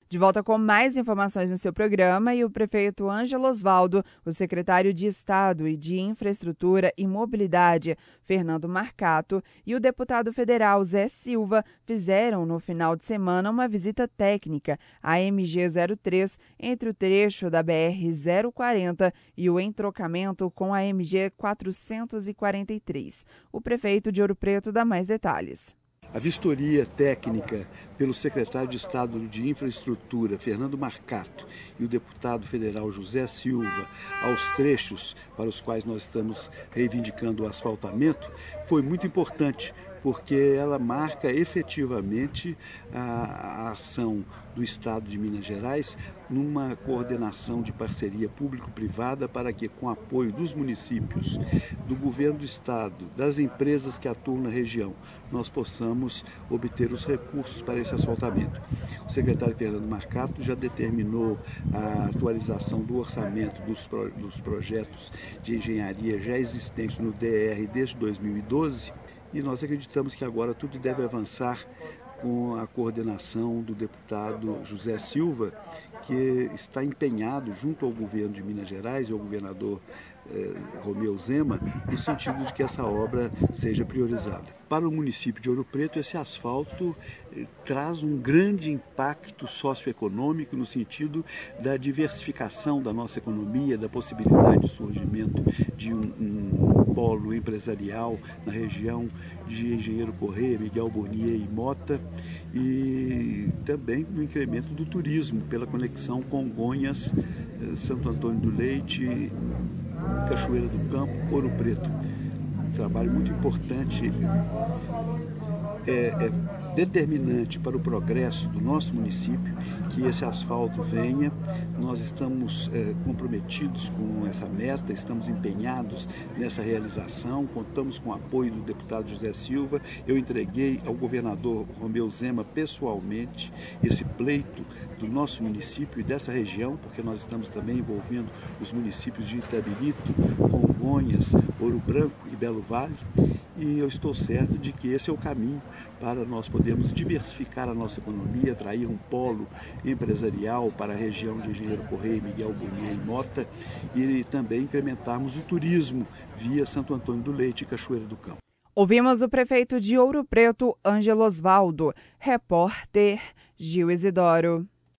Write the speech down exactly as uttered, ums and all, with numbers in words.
De volta com mais informações no seu programa, e o prefeito Ângelo Osvaldo, o secretário de Estado e de Infraestrutura e Mobilidade, Fernando Marcato, e o deputado federal Zé Silva fizeram no final de semana uma visita técnica à M G zero três entre o trecho da B R zero quarenta e o entrocamento com a M G quatrocentos e quarenta e três. O prefeito de Ouro Preto dá mais detalhes. A vistoria técnica pelo secretário de Estado de Infraestrutura, Fernando Marcato, e o deputado federal José Silva, aos trechos para os quais nós estamos reivindicando o asfaltamento, foi muito importante, porque ela marca efetivamente a, a ação do Estado de Minas Gerais numa coordenação de parceria público-privada para que, com apoio dos municípios, do governo do Estado, das empresas que atuam na região, nós possamos obter os recursos para esse asfaltamento. O secretário Fernando Marcato já determinou a atualização do orçamento dos, pro, dos projetos de engenharia já existentes no D R desde dois mil e doze, e nós acreditamos que agora tudo deve avançar com a coordenação do deputado José Silva, que está empenhado junto ao governo de Minas Gerais e ao governador eh, Romeu Zema, no sentido de que essa obra seja priorizada. Para o município de Ouro Preto, esse asfalto eh, traz um grande impacto socioeconômico no sentido da diversificação da nossa economia, da possibilidade de surgimento de um, um polo empresarial na região de Engenheiro Corrêa, Miguel Burnier e Mota, e também no incremento do turismo pela conexão Congonhas, Santo Antônio do Leite, Cachoeira do Campo, Ouro Preto. Um trabalho muito importante, é, é determinante para o progresso do nosso município que esse asfalto venha. Nós estamos é, comprometidos com essa meta, estamos empenhados nessa realização, contamos com o apoio do deputado José Silva. Eu entreguei ao governador Romeu Zema pessoalmente esse pleito do nosso município e dessa região, porque nós estamos também envolvendo os municípios de Itabirito, Congonhas, Ouro Branco e Belo Vale, e eu estou certo de que esse é o caminho para nós podermos diversificar a nossa economia, atrair um polo empresarial para a região de Engenheiro Corrêa, Miguel Burnier e Mota, e também incrementarmos o turismo via Santo Antônio do Leite e Cachoeira do Campo. Ouvimos o prefeito de Ouro Preto, Ângelo Osvaldo. Repórter Gil Isidoro.